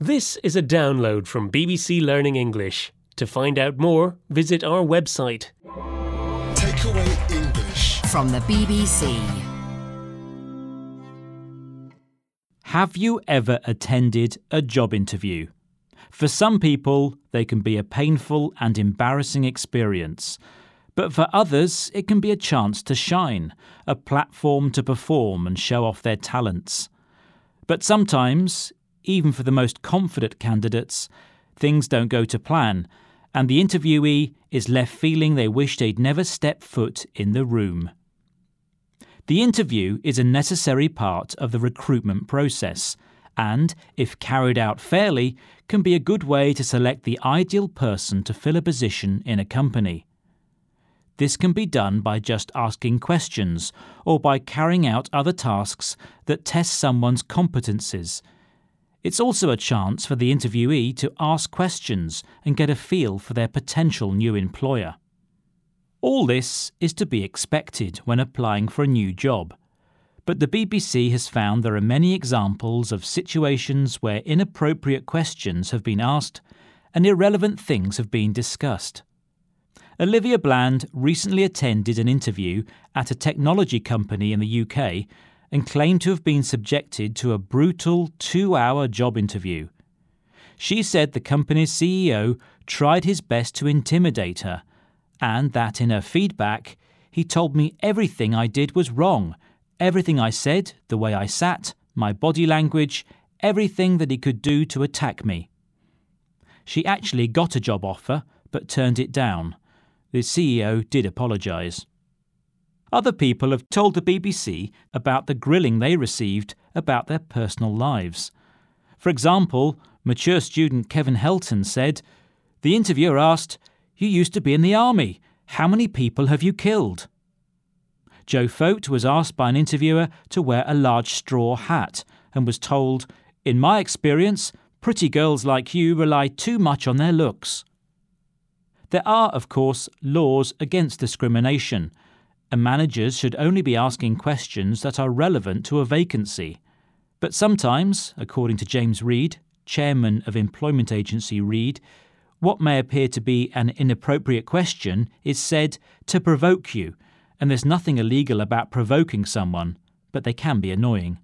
This is a download from BBC Learning English. To find out more, visit our website. Takeaway English From the BBC. Have you ever attended a job interview? For some people, they can be a painful and embarrassing experience. But for others, it can be a chance to shine, a platform to perform and show off their talents. But sometimes, even for the most confident candidates, things don't go to plan, and the interviewee is left feeling they wish they'd never stepped foot in the room. The interview is a necessary part of the recruitment process, and, if carried out fairly, can be a good way to select the ideal person to fill a position in a company. This can be done by just asking questions or by carrying out other tasks that test someone's competencies. It's also a chance for the interviewee to ask questions and get a feel for their potential new employer. All this is to be expected when applying for a new job. But the BBC has found there are many examples of situations where inappropriate questions have been asked and irrelevant things have been discussed. Olivia Bland recently attended an interview at a technology company in the UK and claimed to have been subjected to a brutal 2-hour job interview. She said the company's CEO tried his best to intimidate her, and that in her feedback, he told me everything I did was wrong, everything I said, the way I sat, my body language, everything that he could do to attack me. She actually got a job offer, but turned it down. The CEO did apologise. Other people have told the BBC about the grilling they received about their personal lives. For example, mature student Kevin Helton said, "The interviewer asked, 'You used to be in the army. How many people have you killed?' Joe Fote was asked by an interviewer to wear a large straw hat and was told, 'In my experience, pretty girls like you rely too much on their looks.' There are, of course, laws against discrimination, and managers should only be asking questions that are relevant to a vacancy. But sometimes, according to James Reed, chairman of employment agency Reed, what may appear to be an inappropriate question is said to provoke you, and there's nothing illegal about provoking someone, but they can be annoying.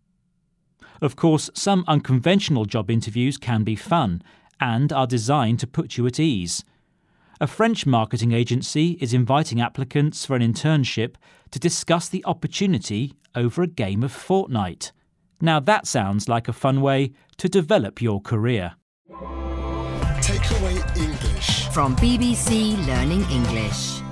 Of course, some unconventional job interviews can be fun and are designed to put you at ease. A French marketing agency is inviting applicants for an internship to discuss the opportunity over a game of Fortnite. Now that sounds like a fun way to develop your career. Takeaway English From BBC Learning English.